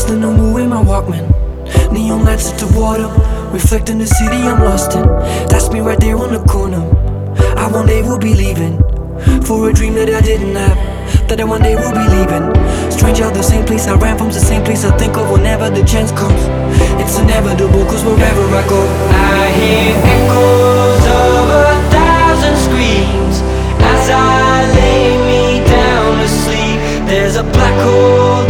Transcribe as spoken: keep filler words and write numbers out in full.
the new move in my Walkman. Neon lights at the water, reflecting the city I'm lost in. That's me right there on the corner. I one day will be leaving for a dream that I didn't have, that I one day will be leaving. Strange how the same place I ran from's the same place I think of whenever the chance comes. It's inevitable, cause wherever I go, I hear echoes of a thousand screams as I lay me down to sleep. There's a black hole